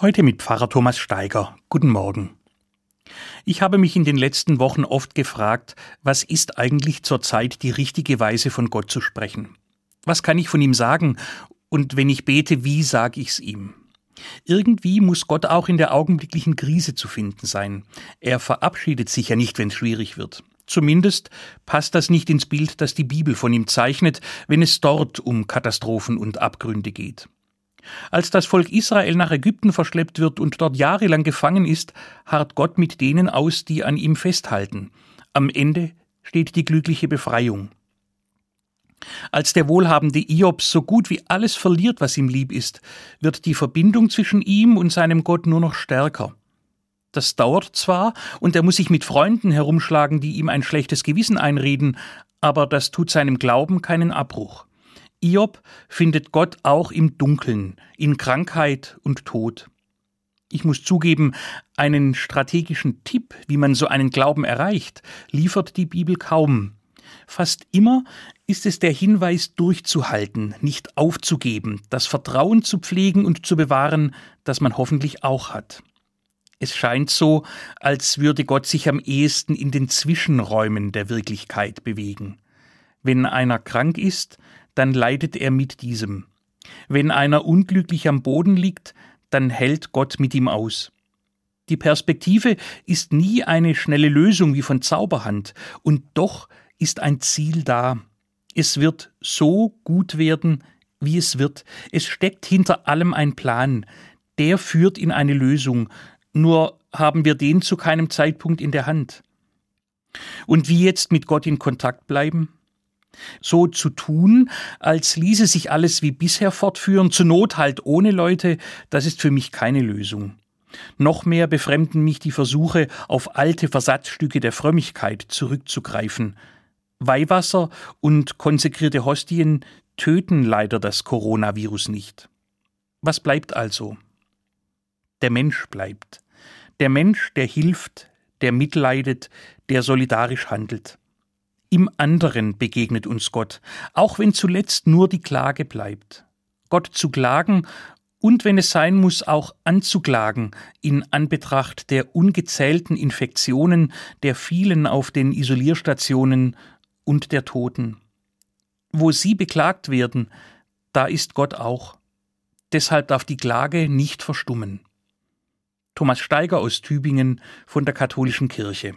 Heute mit Pfarrer Thomas Steiger. Guten Morgen. Ich habe mich in den letzten Wochen oft gefragt, was ist eigentlich zurzeit die richtige Weise von Gott zu sprechen? Was kann ich von ihm sagen? Und wenn ich bete, wie sage ich es ihm? Irgendwie muss Gott auch in der augenblicklichen Krise zu finden sein. Er verabschiedet sich ja nicht, wenn es schwierig wird. Zumindest passt das nicht ins Bild, das die Bibel von ihm zeichnet, wenn es dort um Katastrophen und Abgründe geht. Als das Volk Israel nach Ägypten verschleppt wird und dort jahrelang gefangen ist, harrt Gott mit denen aus, die an ihm festhalten. Am Ende steht die glückliche Befreiung. Als der wohlhabende Hiob so gut wie alles verliert, was ihm lieb ist, wird die Verbindung zwischen ihm und seinem Gott nur noch stärker. Das dauert zwar, und er muss sich mit Freunden herumschlagen, die ihm ein schlechtes Gewissen einreden, aber das tut seinem Glauben keinen Abbruch. Hiob findet Gott auch im Dunkeln, in Krankheit und Tod. Ich muss zugeben, einen strategischen Tipp, wie man so einen Glauben erreicht, liefert die Bibel kaum. Fast immer ist es der Hinweis, durchzuhalten, nicht aufzugeben, das Vertrauen zu pflegen und zu bewahren, das man hoffentlich auch hat. Es scheint so, als würde Gott sich am ehesten in den Zwischenräumen der Wirklichkeit bewegen. Wenn einer krank ist, dann leidet er mit diesem. Wenn einer unglücklich am Boden liegt, dann hält Gott mit ihm aus. Die Perspektive ist nie eine schnelle Lösung wie von Zauberhand, und doch ist ein Ziel da. Es wird so gut werden, wie es wird. Es steckt hinter allem ein Plan. Der führt in eine Lösung. Nur haben wir den zu keinem Zeitpunkt in der Hand. Und wie jetzt mit Gott in Kontakt bleiben? So zu tun, als ließe sich alles wie bisher fortführen, zur Not halt ohne Leute, das ist für mich keine Lösung. Noch mehr befremden mich die Versuche, auf alte Versatzstücke der Frömmigkeit zurückzugreifen. Weihwasser und konsekrierte Hostien töten leider das Coronavirus nicht. Was bleibt also? Der Mensch bleibt. Der Mensch, der hilft, der mitleidet, der solidarisch handelt. Im anderen begegnet uns Gott, auch wenn zuletzt nur die Klage bleibt. Gott zu klagen und, wenn es sein muss, auch anzuklagen in Anbetracht der ungezählten Infektionen, der vielen auf den Isolierstationen und der Toten. Wo sie beklagt werden, da ist Gott auch. Deshalb darf die Klage nicht verstummen. Thomas Steiger aus Tübingen von der Katholischen Kirche.